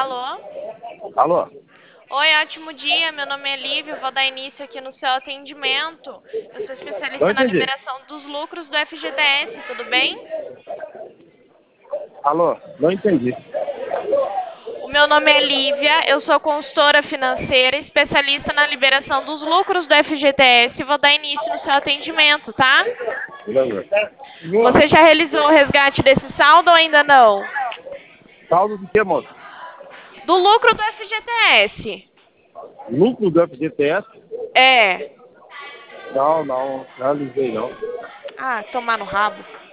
Alô? Alô? Oi, ótimo dia. Meu nome é Lívia. Vou dar início aqui no seu atendimento. Eu sou Não especialista na entendi. liberação dos lucros do FGTS, tudo bem? Alô? Não entendi. O meu nome é Lívia, eu sou consultora financeira, especialista na liberação dos lucros do FGTS. Vou dar início no seu atendimento, tá? Você já realizou o resgate desse saldo ou ainda não? Saldo do que, moço? Do lucro do FGTS. Lucro do FGTS? É. Não realizei não. Ah, tomar no rabo.